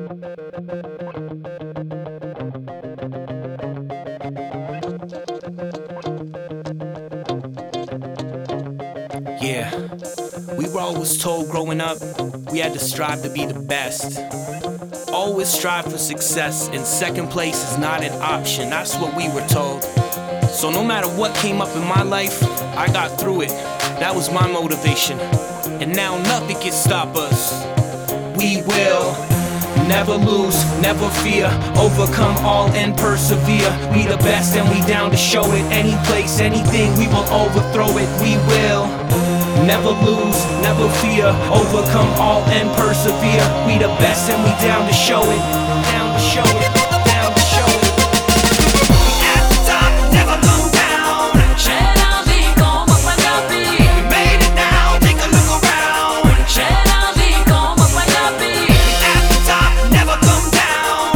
Yeah, we were always told growing up we had to strive to be the best. Always strive for success, and second place is not an option. That's what we were told. So no matter what came up in my life, I got through it. That was my motivation. And now nothing can stop us. We will never lose, never fear, overcome all and persevere. We the best and we down to show it. Any place, anything, we will overthrow it. We will never lose, never fear, overcome all and persevere. We the best and we down to show it. Down to show it. Down to show it. We at the top, never come down. We made it now, take a look around. We at the top, never come down.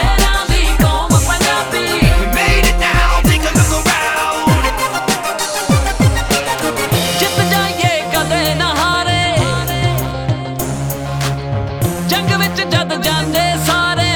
We made it now, take a look around. ਜਿੱਤ ਜਾਈਏ ਕਦੇ ਨਾ ਹਾਰੇ, ਜੰਗ ਵਿੱਚ ਜਦ ਜਾਂਦੇ ਸਾਰੇ।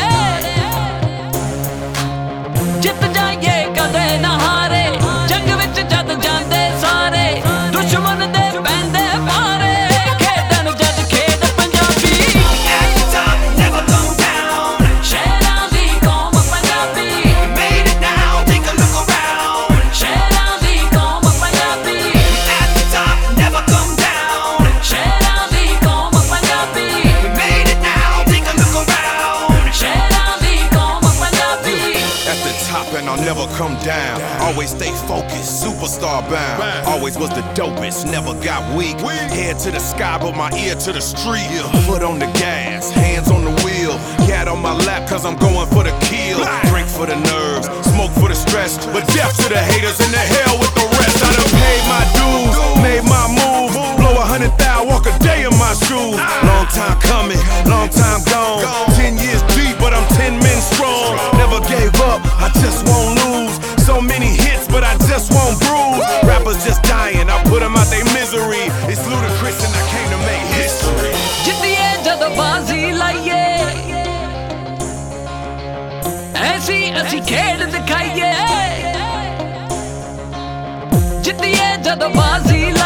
ਜਿੱਤ ਜਾਈਏ ਕਦੇ ਨਾ ਹਾਰੇ, ਜੰਗ ਵਿੱਚ ਜਦ ਜਾਂਦੇ ਸਾਰੇ। ਦੁਸ਼ਮਣ ਦੇ ਪੈਂਦੇ ਭਾਰੇ, ਖੇਡਣ ਜਦ ਖੇਡ Punjabi. At the top, never come down. ਸ਼ੇਰਾਂ ਦੀ ਕੌਮ Punjabi. We made it now, take a look around. ਸ਼ੇਰਾਂ ਦੀ ਕੌਮ Punjabi. At the top, never come down. ਸ਼ੇਰਾਂ ਦੀ ਕੌਮ Punjabi. We made it now, take a look around. ਸ਼ੇਰਾਂ ਦੀ ਕੌਮ Punjabi. At the top and I'll never come down. Always stay focused, superstar bound. Always was the dopest, never got weak. Head to the sky, but my ear to the street. Foot on the gas, hands on the wheel. Cat on my lap, cause I'm going for the kill. Drink for the nerves, smoke for the stress. But death to the haters and the hell with the rest. I done paid my dues, made my move. Blow 100,000, walk a day in my shoes. Long time coming, long time gone. 10 years deep, but I'm 10 men strong. Never gave up, I just won't lose. So many hits, but I just won't bruise. Rappers just dying, I put them out their misery. It's ludicrous and I came to make history. ਜਿੱਤੀਏ ਜਦ ਬਾਜ਼ੀ ਲਾਈਏ, ਐਸੀ ਅਸੀਂ ਖੇਡ ਦਿਖਾਈਏ। ਜਿੱਤੀਏ ਜਦ ਬਾਜ਼ੀ